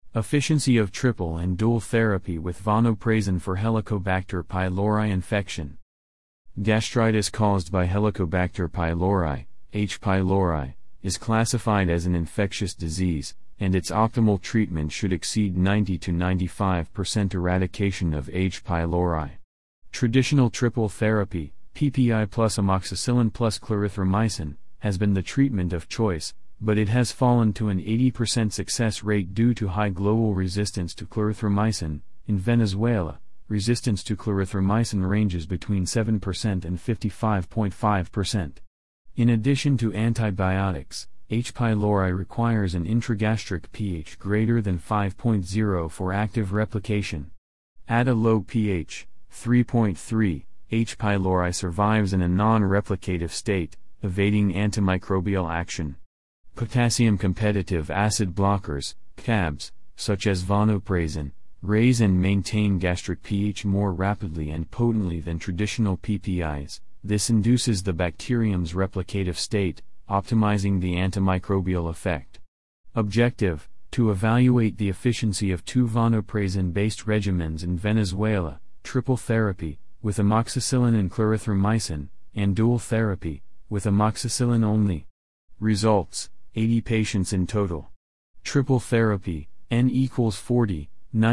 Efficiency of triple and dual therapy with vonoprazan for Helicobacter pylori infection. Gastritis caused by Helicobacter pylori, H. pylori, is classified as an infectious disease, and its optimal treatment should exceed 90 to 95% eradication of H. pylori. Traditional triple therapy, PPI plus amoxicillin plus clarithromycin, has been the treatment of choice, but it has fallen to an 80% success rate due to high global resistance to clarithromycin. In Venezuela, resistance to clarithromycin ranges between 7% and 55.5%. In addition to antibiotics, H. pylori requires an intragastric pH greater than 5.0 for active replication. At a low pH, 3.3, H. pylori survives in a non-replicative state, evading antimicrobial action. Potassium-competitive acid blockers, CABs, such as vonoprazan, raise and maintain gastric pH more rapidly and potently than traditional PPIs. This induces the bacterium's replicative state, optimizing the antimicrobial effect. Objective: to evaluate the efficiency of two vonoprazan-based regimens in Venezuela, triple therapy, with amoxicillin and clarithromycin, and dual therapy, with amoxicillin only. Results: 80 patients in total. Triple therapy, N equals 40,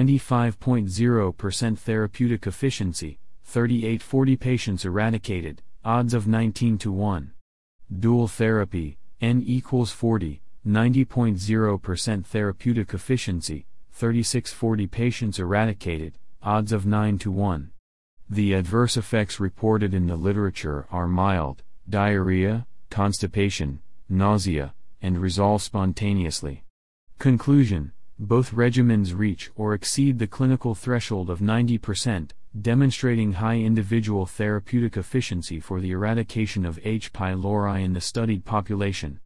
95.0% therapeutic efficiency, 38-40 patients eradicated, odds of 19 to 1. Dual therapy, N equals 40, 90.0% therapeutic efficiency, 36-40 patients eradicated, odds of 9 to 1. The adverse effects reported in the literature are mild, diarrhea, constipation, nausea, and resolve spontaneously. Conclusion: both regimens reach or exceed the clinical threshold of 90%, demonstrating high individual therapeutic efficiency for the eradication of H. pylori in the studied population.